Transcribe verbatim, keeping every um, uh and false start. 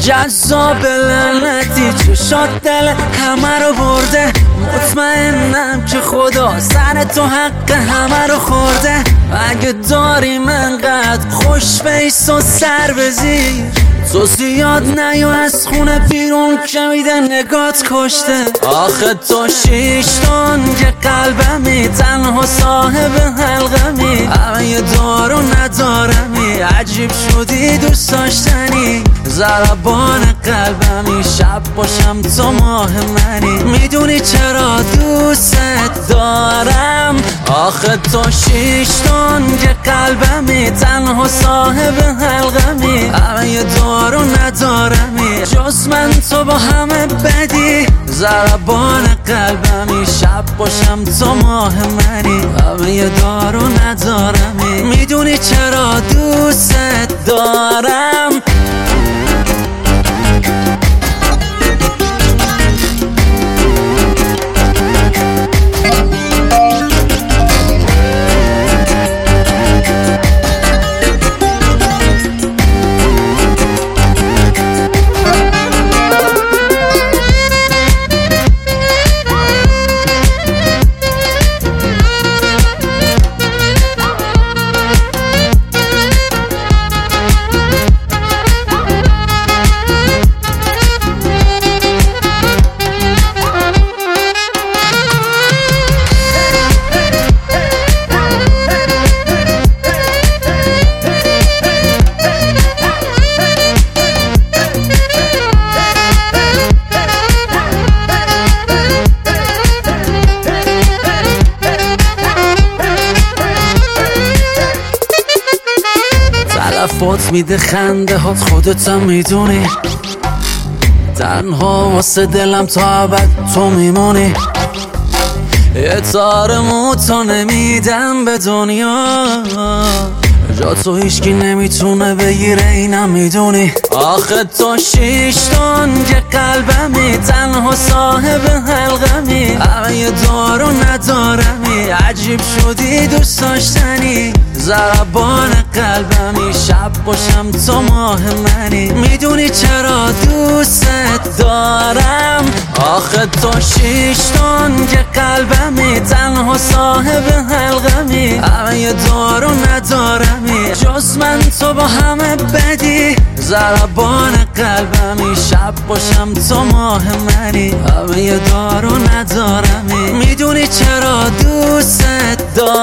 جذاب لعنتی چشات دل همه رو برده، مطمئنم که خدا سر تو حق همه رو خورده. اگه داریم انقدر خوش بیس و سر بزیر، تو زیاد نیو از خونه بیرون که میده نگات کشته. آخه تو شیشتون که قلبمی تنها صاحب حلقمی، همه یه دارو ندارمی، عجیب شدی دوست داشتنی، ضربان قلبمی، شب باشم تو ماه منی، میدونی چرا دوست دارم. آخه تو شیشتون که قلبمی تنها صاحب حلقمی، همه یه دارو ندارمی، جز من تو با همه بدی، ضربان قلبمی، شب باشم تو ماه منی، همه یه دارو ندارمی، میدونی چرا دوست دارم. تلفات میده خنده هات، خودتم میدونی، تنها واسه دلم تا ابد تو میمونی. یه تار موتو نمیدم به دنیا، جا تو هیچکی نمیتونه بگیره اینم میدونی. آخه تو شیشتون که قلبمی تنها صاحب حلقمی، همه یه دارو ندارمی، عجیب شدی دوست داشتنی، ضربان قلبمی، شب باشم تو ماه منی، میدونی چرا دوست دارم. آخه تو شیشتون که قلبمی تنها صاحب حلقمی، همه یه دارو ندارمی، جز من تو با همه بدی، ضربان قلبمی، شب باشم تو ماه منی، همه یه دارو ندارمی، میدونی چرا دوست دارم.